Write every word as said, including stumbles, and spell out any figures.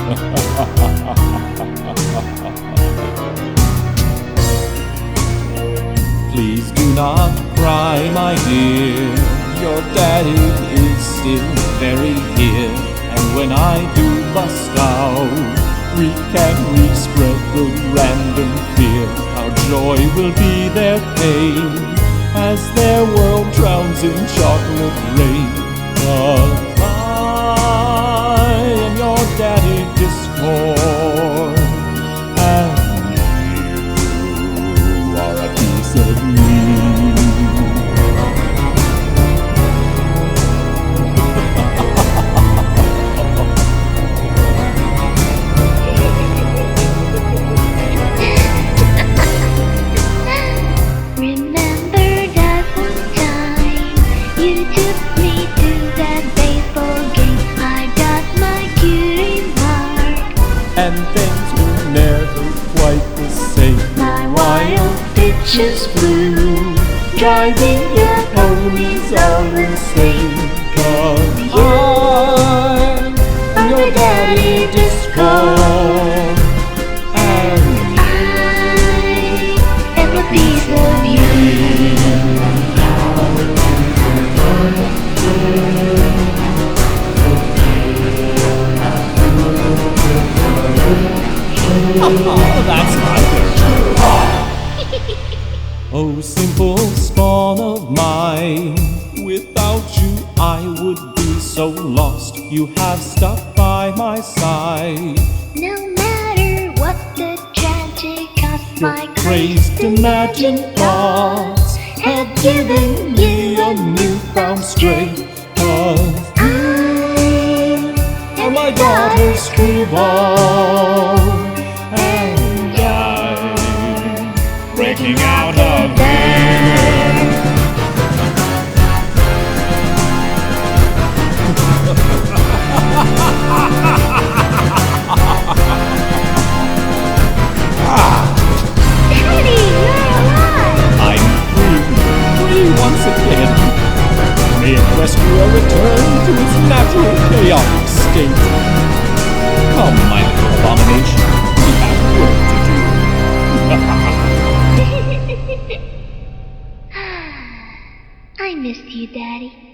Please do not cry, my dear. Your daddy is still very here. And when I do bust out, we can re-spread the random fear. Our joy will be their pain as their world drowns in chocolate rain. 'Cause I am your daddy Discord, and you are a piece of me. And things were never quite the same. My wild bitches blue, driving your ponies all insane. 'Cause I'm your daddy Discord, and I am a piece of you. oh, that's my version. Oh, simple spawn of mine, without you I would be so lost. You have stuck by my side. No matter what the tragic cost, my Crazed imagined thoughts have given me you a newfound strength. 'Cause I am my daughter's true ball, and I'm breaking out of there. Daddy, you're alive! I'm free, free once again. May Equestria return to its natural chaotic state. Come, my little abomination, we have work to do. I missed you, Daddy.